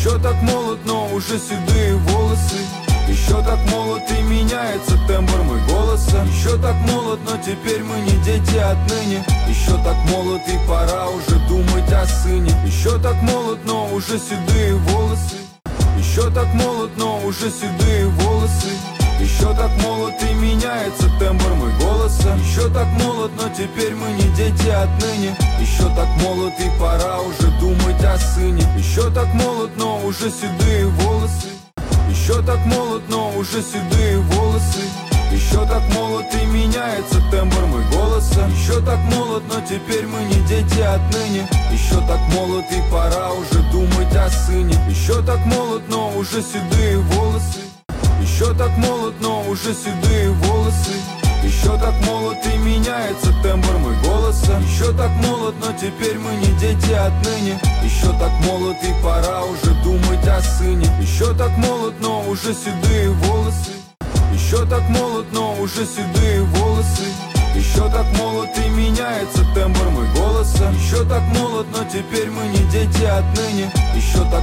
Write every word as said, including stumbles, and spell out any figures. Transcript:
Еще так молод, но уже седые волосы. Еще так молод и меняется тембр мой голоса. Еще так молод, но теперь мы не дети отныне. Еще так молод и пора уже думать о сыне. Еще так молод, но уже седые волосы. Еще так молод, но уже седые волосы. Еще так молод и меняется тембр мой голоса. Еще так молод, но теперь мы не дети отныне. Еще так молод и пора уже думать о сыне. Еще так молод, но уже седые волосы. Еще так молод, но уже седые волосы. Еще так молод и меняется тембр мой голоса. Еще так молод, но теперь мы не дети отныне. Еще так молод и пора уже думать о сыне. Еще так молод, но уже седые волосы. Еще так молод, но уже седые волосы. Еще так молод и меняется тембр мой голоса. Еще так молод, но теперь мы не дети отныне. Еще так молод и пора уже думать о сыне. Еще так молод, но уже седые волосы. Еще так молод, но уже седые волосы. Еще так молод и меняется тембр мой голоса. Еще так молод, но теперь мы не дети отныне. Еще так